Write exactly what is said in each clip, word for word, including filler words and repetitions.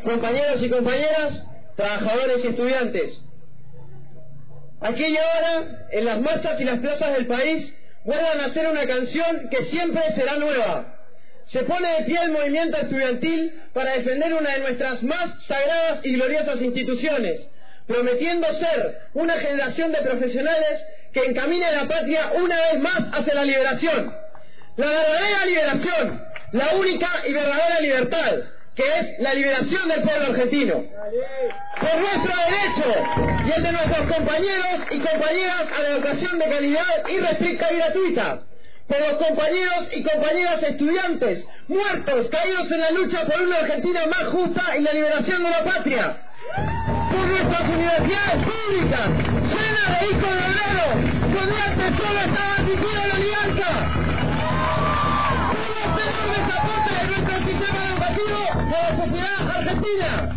compañeros y compañeras, trabajadores y estudiantes. Aquí y ahora, en las marchas y las plazas del país, vuelvan a hacer una canción que siempre será nueva. Se pone de pie el movimiento estudiantil para defender una de nuestras más sagradas y gloriosas instituciones, prometiendo ser una generación de profesionales que encamine a la patria una vez más hacia la liberación. La verdadera liberación, la única y verdadera libertad, que es la liberación del pueblo argentino. Por nuestro derecho y el de nuestros compañeros y compañeras a la educación de calidad irrestricta y gratuita. Por los compañeros y compañeras estudiantes muertos, caídos en la lucha por una Argentina más justa y la liberación de la patria. Por nuestras universidades públicas, llenas de hijos de obreros, donde antes solo estaba admitida la alianza. Por los enormes aportes de nuestro sistema educativo a la sociedad argentina.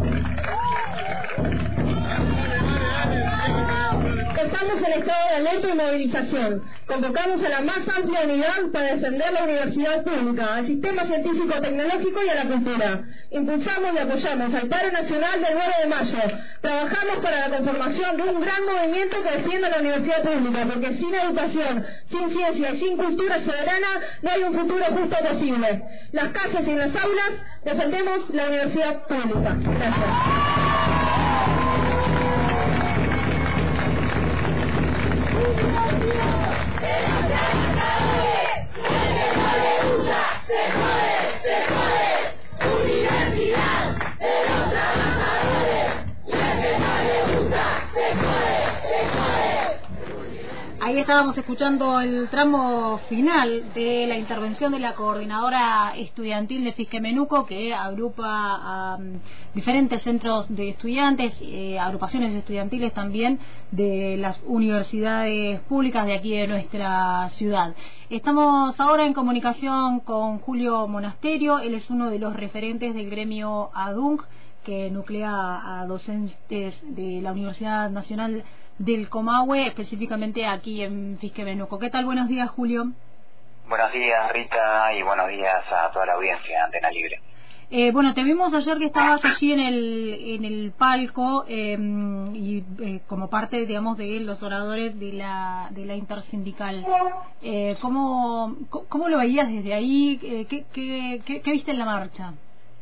Estamos en estado de alerta y movilización. Convocamos a la más amplia unidad para defender la universidad pública, al sistema científico-tecnológico y a la cultura. Impulsamos y apoyamos al paro nacional del nueve de mayo. Trabajamos para la conformación de un gran movimiento que defienda la universidad pública, porque sin educación, sin ciencia y sin cultura soberana no hay un futuro justo posible. Las calles y las aulas defendemos la universidad pública. Gracias. Ahí estábamos escuchando el tramo final de la intervención de la coordinadora estudiantil de Fisquemenuco, que agrupa a um, diferentes centros de estudiantes, eh, agrupaciones estudiantiles también de las universidades públicas de aquí de nuestra ciudad. Estamos ahora en comunicación con Julio Monasterio. Él es uno de los referentes del gremio ADUNC, que nuclea a docentes de la Universidad Nacional del Comahue, específicamente aquí en Fisquemenuco. ¿Qué tal? Buenos días, Julio. Buenos días, Rita, y buenos días a toda la audiencia de Antena Libre. Eh, bueno, te vimos ayer que estabas allí en el en el palco eh, y eh, como parte, digamos, de los oradores de la de la intersindical. Eh, ¿cómo, ¿Cómo lo veías desde ahí? Eh, ¿qué, qué, qué, ¿Qué viste en la marcha?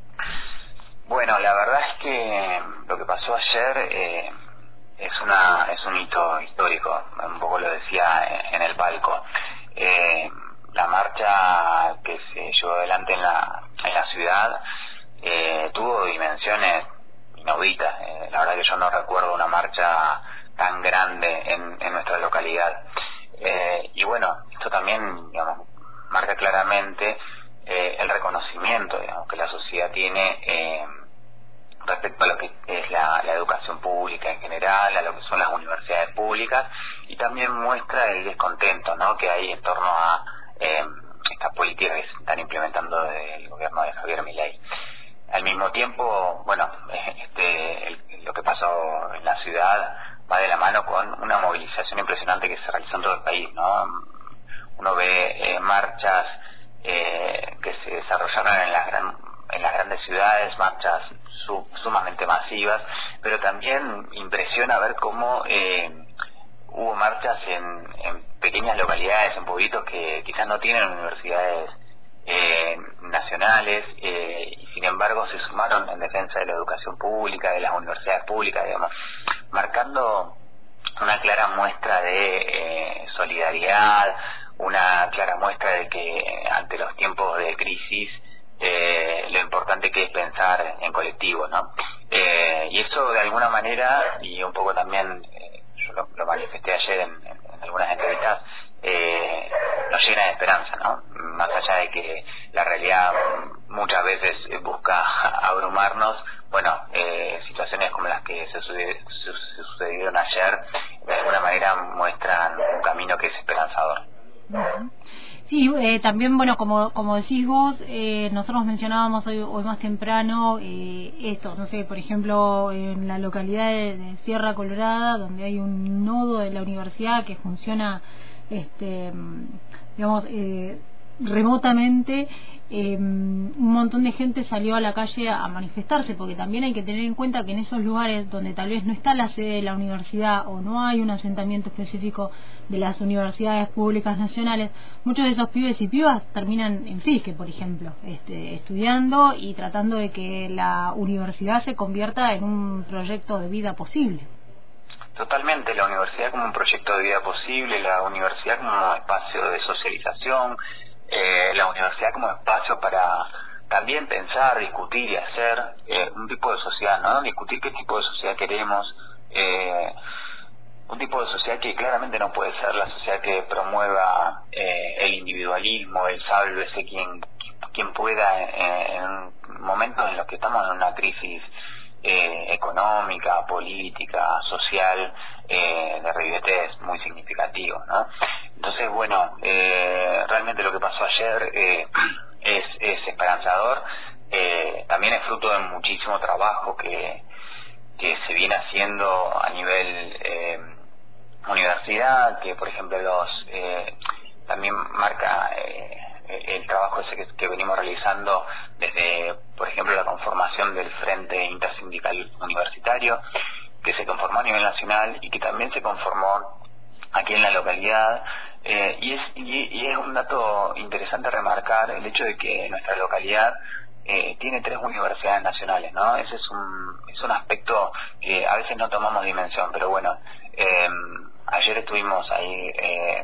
Bueno, la verdad es que lo que pasó ayer eh, es una es un hito histórico, un poco lo decía en el palco. Eh, la marcha que se llevó adelante en la en la ciudad eh, tuvo dimensiones inauditas. Eh, la verdad que yo no recuerdo una marcha tan grande en, en nuestra localidad. Eh, y bueno, esto también, digamos, marca claramente eh, el reconocimiento, digamos, que la sociedad tiene eh, respecto a lo que es la, la educación pública en general, a lo que son las universidades públicas, y también muestra el descontento, ¿no?, que hay en torno a eh, estas políticas que se están implementando desde el gobierno de Javier Milei. Al mismo tiempo, bueno, este, el, lo que pasó en la ciudad va de la mano con una movilización impresionante que se realizó en todo el país, ¿no? Uno ve eh, marchas eh, que se desarrollaron en las, gran, en las grandes ciudades, marchas su, sumamente masivas, pero también impresiona ver cómo eh, hubo marchas en, en pequeñas localidades, en pueblitos que quizás no tienen universidades eh, nacionales, eh, y sin embargo se sumaron en defensa de la educación pública, de las universidades públicas, digamos, marcando una clara muestra de eh, solidaridad, una clara muestra de que ante los tiempos de crisis eh, lo importante que es pensar en colectivo, ¿no? Eh, y eso de alguna manera, y un poco también eh, yo lo, lo manifesté ayer en, en, en algunas entrevistas, eh, nos llena de esperanza, ¿no? Más allá de que la realidad muchas veces busca abrumarnos, bueno, eh, situaciones como las que se, sucede, se sucedieron ayer de alguna manera muestran un camino que es esperanzador. Sí, eh, también, bueno, como como decís vos, eh, nosotros mencionábamos hoy, hoy más temprano eh, esto, no sé, por ejemplo, en la localidad de, de Sierra Colorada, donde hay un nodo de la universidad que funciona, este, digamos, eh, remotamente, eh, un montón de gente salió a la calle a manifestarse, porque también hay que tener en cuenta que en esos lugares donde tal vez no está la sede de la universidad o no hay un asentamiento específico de las universidades públicas nacionales, muchos de esos pibes y pibas terminan en Fiske, por ejemplo, este, estudiando y tratando de que la universidad se convierta en un proyecto de vida posible. Totalmente, la universidad como un proyecto de vida posible, la universidad como espacio de socialización, eh, la universidad como espacio para también pensar, discutir y hacer eh, un tipo de sociedad, ¿no? Discutir qué tipo de sociedad queremos, eh, un tipo de sociedad que claramente no puede ser la sociedad que promueva eh, el individualismo, el sálvese quien, quien pueda en, en momentos en los que estamos en una crisis Eh, económica, política, social, eh, de ribetes muy significativo, ¿no? Entonces, bueno, eh, realmente lo que pasó ayer eh, es, es esperanzador, eh, también es fruto de muchísimo trabajo que, que se viene haciendo a nivel eh, universidad, que por ejemplo los eh, también marca eh, el trabajo ese que, que venimos realizando desde, por ejemplo, la conformación del Frente Intersindical Universitario, que se conformó a nivel nacional y que también se conformó aquí en la localidad, eh, y, es, y, y es un dato interesante remarcar el hecho de que nuestra localidad eh, tiene tres universidades nacionales, ¿no? Ese es un, es un aspecto que a veces no tomamos dimensión, pero bueno, eh, ayer estuvimos ahí eh,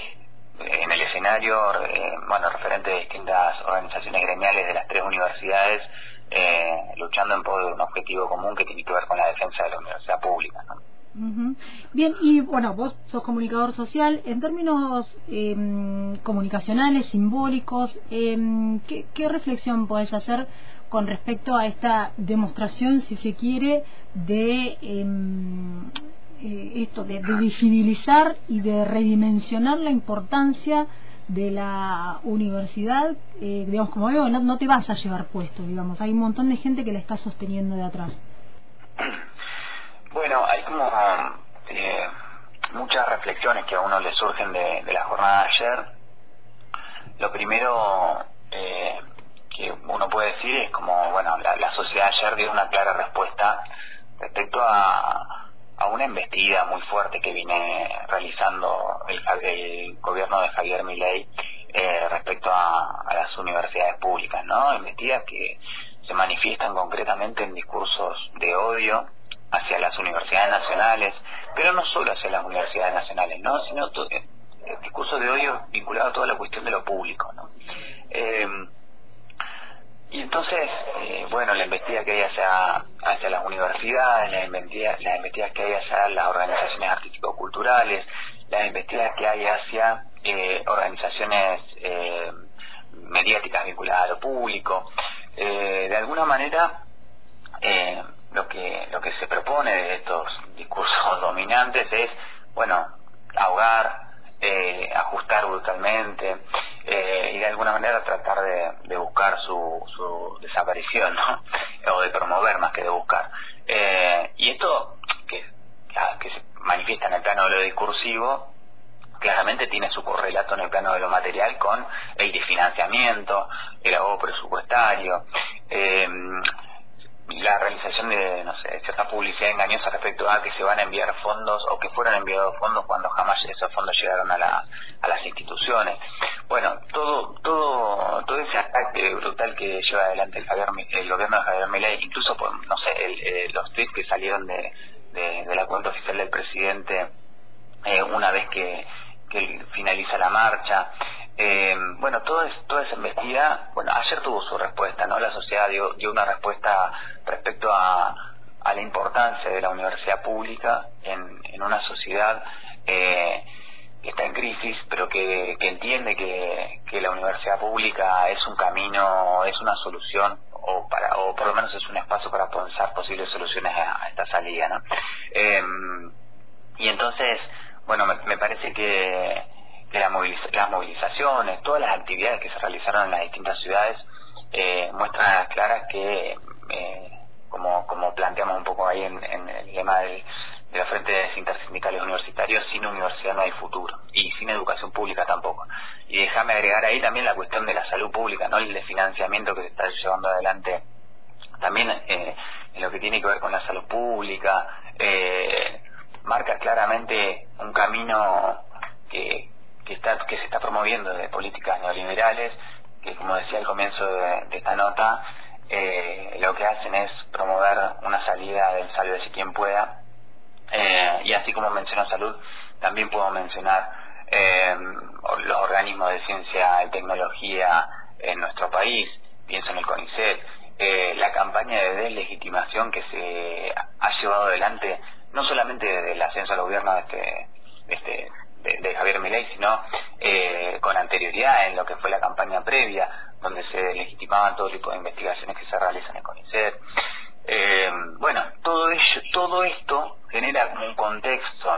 en el escenario, eh, bueno, referentes de distintas organizaciones gremiales de las tres universidades, eh, luchando en pos de un objetivo común que tiene que ver con la defensa de la universidad pública, ¿no? Uh-huh. Bien, y bueno, vos sos comunicador social, en términos eh, comunicacionales, simbólicos, eh, ¿qué, ¿qué reflexión podés hacer con respecto a esta demostración, si se quiere, de... Eh, Eh, esto de, de visibilizar y de redimensionar la importancia de la universidad, eh, digamos, como digo, no, no te vas a llevar puesto, digamos, hay un montón de gente que la está sosteniendo de atrás? Bueno, hay como eh, muchas reflexiones que a uno le surgen de, de la jornada de ayer. Lo primero eh, que uno puede decir es como, bueno, la, la sociedad ayer dio una clara respuesta respecto a a una embestida muy fuerte que viene realizando el, el gobierno de Javier Milei eh, respecto a, a las universidades públicas, ¿no? Embestidas que se manifiestan concretamente en discursos de odio hacia las universidades nacionales, pero no solo hacia las universidades nacionales, ¿no? Sino to- eh, discursos de odio vinculados a toda la cuestión de lo público, ¿no? Eh, Y entonces, eh, bueno, la investida que hay hacia, hacia las universidades, las investidas, las investidas que hay hacia las organizaciones artístico-culturales, las investidas que hay hacia eh, organizaciones eh, mediáticas vinculadas a lo público, eh, de alguna manera eh, lo que lo que se propone de estos discursos dominantes es, bueno, ahogar, eh, ajustar brutalmente, eh, y de alguna manera tratar de, de buscar su, su desaparición, ¿no? O de promover más que de buscar. Eh, y esto que, que se manifiesta en el plano de lo discursivo, claramente tiene su correlato en el plano de lo material con el desfinanciamiento, el ahogo presupuestario, eh, la realización de, no sé, cierta publicidad engañosa respecto a que se van a enviar fondos o que fueron enviados fondos cuando jamás esos fondos llegaron a, la, a las instituciones. Bueno, todo todo todo ese ataque brutal que lleva adelante el, Javier, el gobierno de Javier Milei, incluso por, no sé, el, eh, los tweets que salieron de, de, de la cuenta oficial del presidente eh, una vez que, que finaliza la marcha. Eh, bueno, todo es, toda esa embestida, bueno, ayer tuvo su respuesta, ¿no? La sociedad dio, dio una respuesta respecto a, a la importancia de la universidad pública en, en una sociedad eh, que está en crisis, pero que, que entiende que, que la universidad pública es un camino, es una solución, o para o por lo menos es un espacio para pensar posibles soluciones a, a esta salida, ¿no? Eh, y entonces, bueno, me, me parece que que la moviliz- las movilizaciones, todas las actividades que se realizaron en las distintas ciudades eh, muestran a las claras que, eh, como como planteamos un poco ahí en, en el lema del, de los frentes intersindicales universitarios, sin universidad no hay futuro, y sin educación pública tampoco. Y déjame agregar ahí también la cuestión de la salud pública, ¿no? El de financiamiento que se está llevando adelante también eh, en lo que tiene que ver con la salud pública, eh, marca claramente un camino que, que, está, que se está promoviendo de políticas neoliberales, que como decía al comienzo de, de esta nota, eh, lo que hacen es promover una salida del sálvese quien pueda, eh, y así como menciono salud, también puedo mencionar eh, los organismos de ciencia y tecnología en nuestro país, pienso en el CONICET, eh, la campaña de deslegitimación que se ha llevado adelante, no solamente desde el ascenso al gobierno de este, de, este, de, de Javier Milei, sino eh, con anterioridad en lo que fue la campaña previa, donde se deslegitimaban todo tipo de investigaciones que se realizan en el CONICET. Eh, bueno, todo ello, todo esto genera como un contexto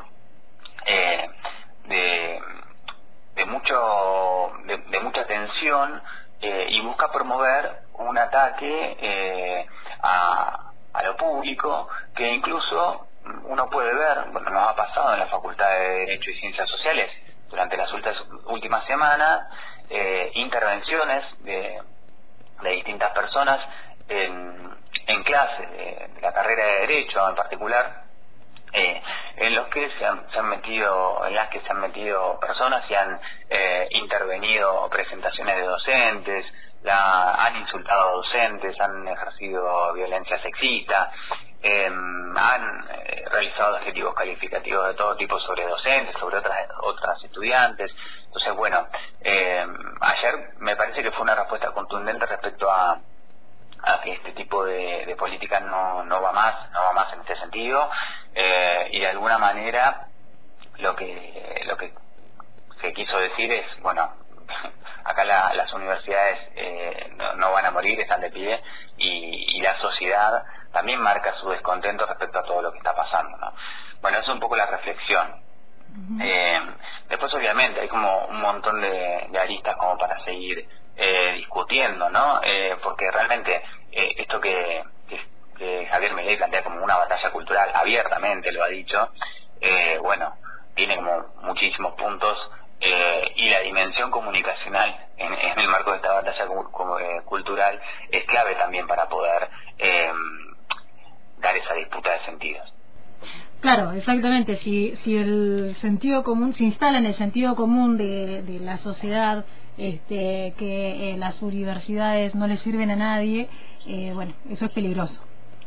eh, de, de mucho de, de mucha tensión eh, y busca promover un ataque eh, a, a lo público, que incluso uno puede ver, bueno, nos ha pasado en la Facultad de Derecho y Ciencias Sociales durante las últimas semanas, eh, intervenciones de, de distintas personas en, en clases de, de la carrera de Derecho en particular, eh, en los que se han, se han metido, en las que se han metido personas y han eh, intervenido presentaciones de docentes, la, han insultado a docentes, han ejercido violencia sexista, eh, han eh, realizado adjetivos calificativos de todo tipo sobre docentes, sobre otras otras estudiantes. Entonces, bueno, eh, ayer me parece que fue una respuesta contundente respecto a, a que este tipo de, de política no, no va más, no va más en este sentido, eh, y de alguna manera lo que lo que se quiso decir es, bueno, acá la, las universidades eh, no, no van a morir, están de pie, y, y la sociedad también marca su descontento respecto a todo lo que está pasando, ¿no? Bueno, eso es un poco la reflexión. Uh-huh. Eh, después, obviamente, hay como un montón de, de aristas como para seguir eh, discutiendo, ¿no? Eh, porque realmente eh, esto que, que, que Javier Milei plantea como una batalla cultural, abiertamente lo ha dicho, eh, bueno, tiene como muchísimos puntos, eh, y la dimensión comunicacional en, en el marco de esta batalla como, eh, cultural es clave también para poder eh, dar esa disputa de sentidos. Claro, exactamente. Si, si el sentido común se instala en el sentido común de, de la sociedad, este, que eh, las universidades no le sirven a nadie, eh, bueno, eso es peligroso.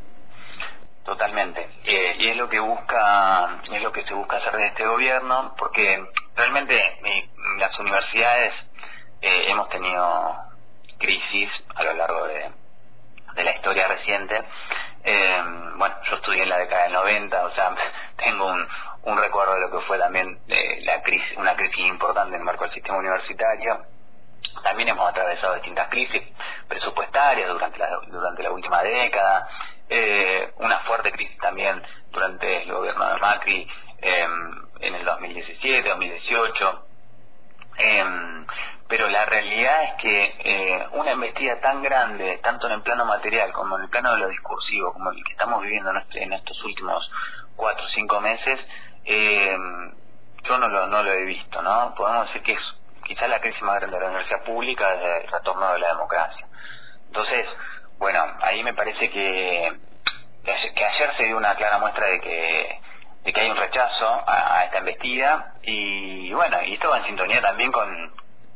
Totalmente, eh, y es lo que busca, es lo que se busca hacer de este gobierno, porque realmente eh, las universidades eh, hemos tenido crisis a lo largo de, de la historia reciente. Eh, bueno, yo estudié en la década del noventa, o sea, tengo un, un recuerdo de lo que fue también eh, la crisis, una crisis importante en el marco del sistema universitario. También hemos atravesado distintas crisis presupuestarias durante la, durante la última década, eh, una fuerte crisis también durante el gobierno de Macri eh, en el dos mil diecisiete, dos mil dieciocho. Eh, pero la realidad es que eh, una embestida tan grande, tanto en el plano material como en el plano de lo discursivo, como el que estamos viviendo en, este, en estos últimos cuatro o cinco meses, eh, yo no lo, no lo he visto, ¿no? Podemos decir que es quizás la crisis más grande de la universidad pública desde el retorno de la democracia. Entonces, bueno, ahí me parece que, que, ayer, que ayer se dio una clara muestra de que de que hay un rechazo a, a esta embestida, y bueno, y esto va en sintonía también con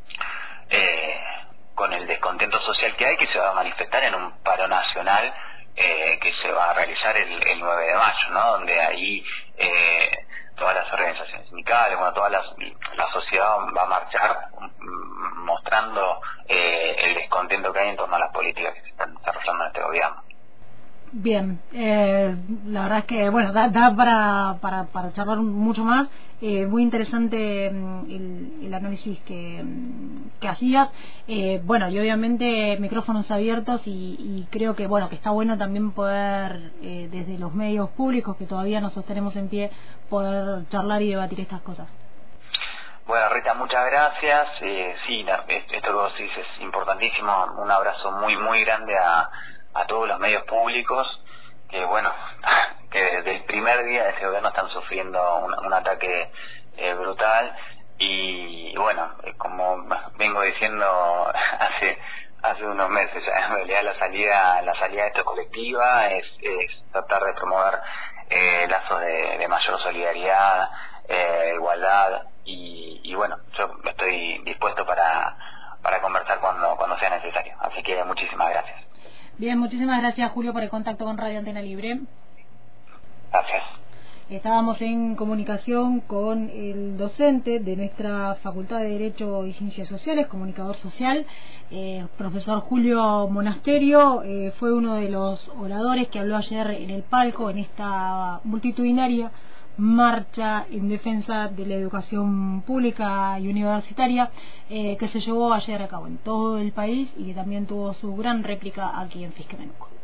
eh, con el descontento social que hay, que se va a manifestar en un paro nacional eh, que se va a realizar el, el nueve de mayo, ¿no? Donde ahí eh, todas las organizaciones sindicales, bueno, toda la, la sociedad va a marchar mostrando eh, el descontento que hay en torno a las políticas que se están desarrollando en este gobierno. Bien, eh, la verdad es que, bueno, da, da para, para, para charlar mucho más. Eh, muy interesante el, el análisis que, que hacías. Eh, bueno, y obviamente micrófonos abiertos, y, y creo que, bueno, que está bueno también poder, eh, desde los medios públicos que todavía nos sostenemos en pie, poder charlar y debatir estas cosas. Bueno, Rita, muchas gracias. Eh, sí, esto que vos dices es importantísimo. Un abrazo muy, muy grande a a todos los medios públicos, que bueno, que desde el primer día de este gobierno están sufriendo un, un ataque eh, brutal y bueno, como vengo diciendo hace hace unos meses, en realidad la salida la salida de esto colectiva es, es tratar de promover eh, lazos de, de mayor solidaridad, eh, igualdad y, y bueno, yo estoy dispuesto para para conversar cuando cuando sea necesario, así que muchísimas gracias. Bien, muchísimas gracias, Julio, por el contacto con Radio Antena Libre. Gracias. Estábamos en comunicación con el docente de nuestra Facultad de Derecho y Ciencias Sociales, comunicador social, eh, profesor Julio Monasterio. Eh, fue uno de los oradores que habló ayer en el palco en esta multitudinaria marcha en defensa de la educación pública y universitaria eh, que se llevó ayer a cabo en todo el país y que también tuvo su gran réplica aquí en Fisquemenuco.